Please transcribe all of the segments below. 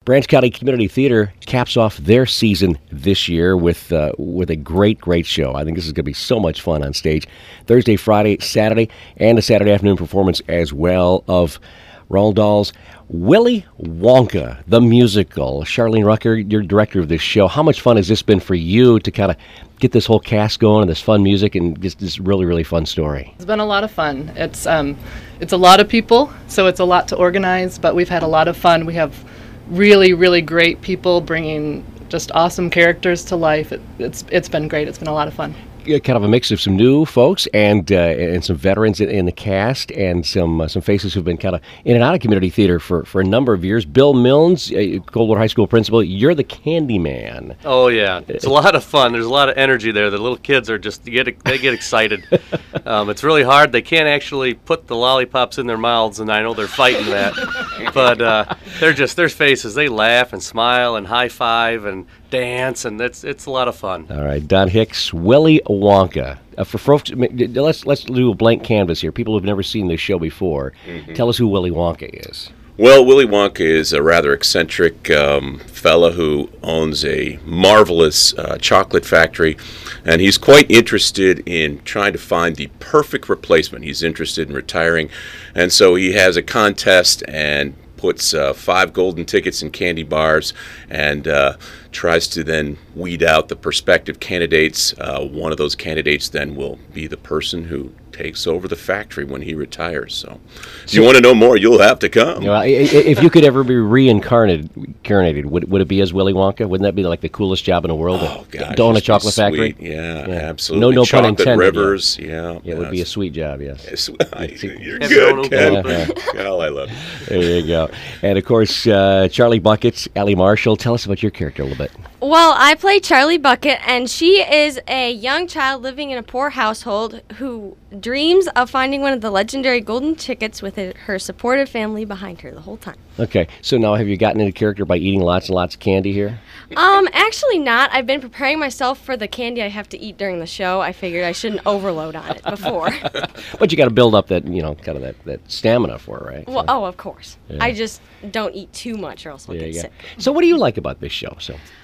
Branch County Community Theater caps off their season this year with a great show. I think this is going to be so much fun on stage. Thursday, Friday, Saturday, and a Saturday afternoon performance as well of Roald Dahl's Willy Wonka, the musical. Charlene Rucker, you're director of this show. How much fun has this been for you to kind of get this whole cast going and this fun music and just this really fun story? It's been a lot of fun. It's a lot of people, so it's a lot to organize, but we've had a lot of fun. We have really great people bringing just awesome characters to life. It's been great. It's been a lot of fun. Kind of a mix of some new folks and some veterans in the cast, and some faces who've been kind of in and out of community theater for a number of years. Bill Milnes, Coldwater High School principal, you're the candy man. Oh yeah, it's a lot of fun. There's a lot of energy there. The little kids are they get excited. It's really hard. They can't actually put the lollipops in their mouths, and I know they're fighting that. But their faces. They laugh and smile and high five and dance, and it's a lot of fun. All right, Don Hicks, Willy Wonka. For folks, let's do a blank canvas here. People who've never seen this show before, tell us who Willy Wonka is. Well, Willy Wonka is a rather eccentric fella who owns a marvelous chocolate factory, and he's quite interested in trying to find the perfect replacement. He's interested in retiring, and so he has a contest and puts 5 golden tickets in candy bars and tries to then weed out the prospective candidates. One of those candidates then will be the person who takes over the factory when he retires. So if you want to know more, you'll have to come. You know, if you could ever be reincarnated, would it be as Willy Wonka? Wouldn't that be like the coolest job in the world? Oh, gosh. To own a chocolate factory? Yeah, absolutely. No chocolate pun intended. Rivers, yeah. It would be a sweet job, yes. You're good, Ken. Cal, I love you. There you go. And, of course, Charlie Buckets, Allie Marshall. Tell us about your character a little bit. Well, I play Charlie Bucket, and she is a young child living in a poor household who dreams of finding one of the legendary golden tickets with her supportive family behind her the whole time. Okay, so now have you gotten into character by eating lots and lots of candy here? Actually not. I've been preparing myself for the candy I have to eat during the show. I figured I shouldn't overload on it before. But you got to build up that, kind of that stamina for it, right? Well, of course. Yeah. I just don't eat too much or else I'll get sick. So what do you like about this show?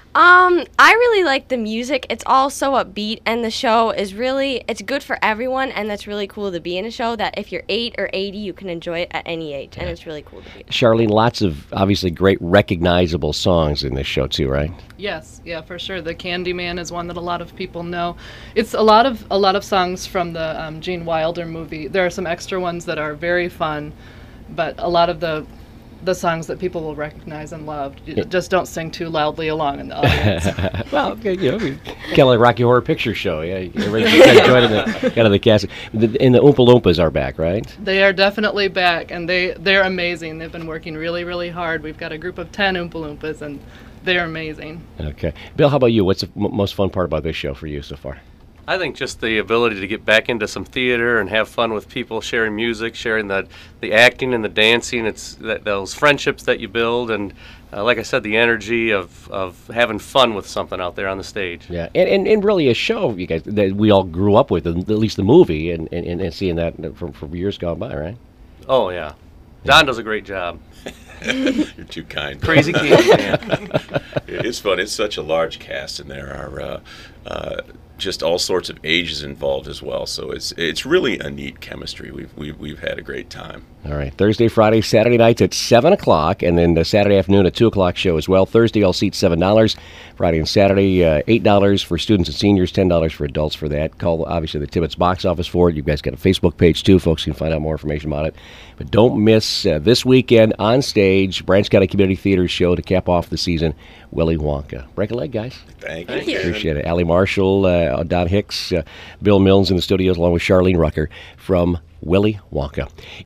I really like the music. It's all so upbeat, and the show is it's good for everyone, and that's really cool to be in a show that if you're 8 or 80, you can enjoy it at any age, and it's really cool to be in. Charlene, lots of obviously great recognizable songs in this show too, right? Yes, yeah, for sure. The Candyman is one that a lot of people know. It's a lot of songs from the Gene Wilder movie. There are some extra ones that are very fun, but a lot of the songs that people will recognize and love. Just don't sing too loudly along in the audience. Well, kind of like Rocky Horror Picture Show. Yeah, everybody kind of the cast. And the Oompa Loompas are back, right? They are definitely back, and they're amazing. They've been working really hard. We've got a group of 10 Oompa Loompas, and they're amazing. Okay. Bill, how about you? What's the most fun part about this show for you so far? I think just the ability to get back into some theater and have fun with people, sharing music, sharing the acting and the dancing. It's those friendships that you build, and like I said, the energy of having fun with something out there on the stage. Yeah, and really a show, you guys, that we all grew up with, at least the movie, and seeing that from years gone by, right? Oh, yeah. Don does a great job. You're too kind. Crazy Candy Man. It's fun. It's such a large cast, and there are just all sorts of ages involved as well. So it's really a neat chemistry. We've had a great time. All right, Thursday, Friday, Saturday nights at 7 o'clock, and then the Saturday afternoon at 2 o'clock show as well. Thursday, all seats $7. Friday and Saturday, $8 for students and seniors, $10 for adults for that. Call, obviously, the Tibbetts box office for it. You guys got a Facebook page, too. Folks can find out more information about it. But don't miss this weekend on stage, Branch County Community Theater's show to cap off the season, Willy Wonka. Break a leg, guys. Thank you. Appreciate it. Allie Marshall, Don Hicks, Bill Milnes in the studios, along with Charlene Rucker from Willy Wonka.